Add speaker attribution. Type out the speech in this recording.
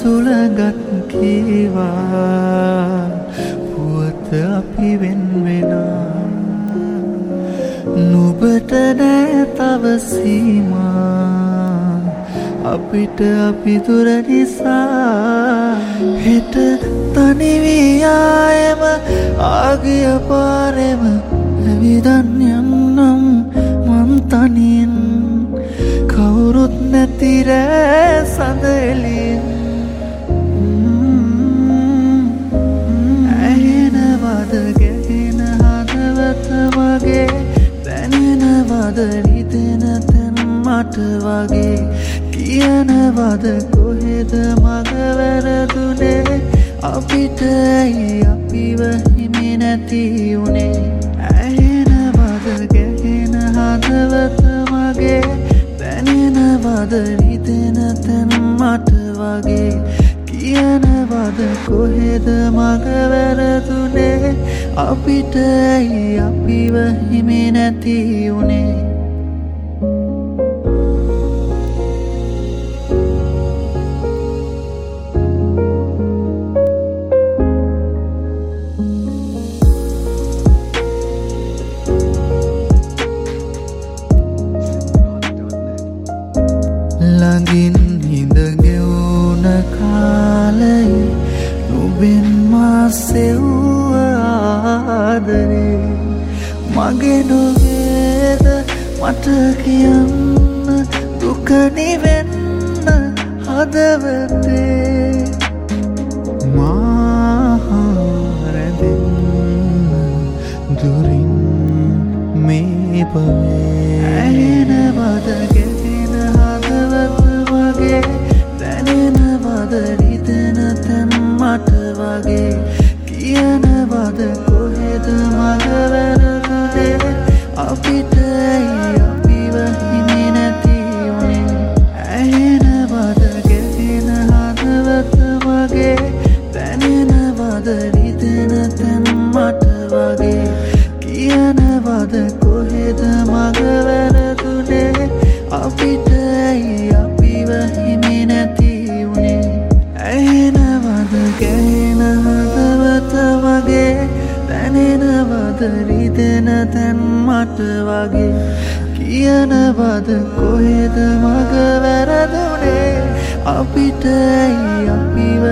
Speaker 1: සුළඟත් කීවා පුවත අපි වෙන් වෙනා නුඹට නෑ තව සීමා අපිට අපි දුර නිසා හෙට තනි වී ආයෙම ආගිය පාරෙම ඇවිදන් යන්නම් මං තනියෙන් කවුරුත් නැති රෑ සඳ එළියෙන් ඇහෙනවද ගැහෙන හදවත වගේ දැනෙනවද රිදෙන තැන් මට වගේ කියනවද කොහෙද මග වැරදුනේ අපිට ඇයි අපිව හිමි නැති උනේ ඇහෙනවද ගැහෙන හදවත වගේ දැනෙනවද රිදෙන තැන් මට වගේ කියනවද කොහෙද මග වැරදුනේ අපිට ඇයි අපිව හිමි නැති උනේ ළඟින් හිඳ ගෙවුන කාලයේ නුඹෙන් මා සෙව්ව ආදරේ මගේ නොවේද මට කියන්න දුක නිවෙන්න හදවතේ මා රැඳෙන්න දුරින් මේ පවේ ඇහෙනවද ගැහෙන හදවත වගේ දැනෙනවද රිදෙන තැන් මට වගේ කියනවද කොහෙද මග වැරදුනේ අපිට ඇයි අපිව හිමි නැති උනේ ඇහෙනවද ගැහෙන හදවත වගේ දැනෙනවද රිදෙන තැන් මට වගේ කියනවද කොහෙද මග වැරදුනේ අපිට ඇයි අපිව හිමි නැති උනේ ඇහෙනවද ගැහෙන හදවත වගේ දැනෙනවද රිදෙන තැන් මට වගේ කියනවද කොහෙද මග වැරදුනේ අපිට ඇයි අපිව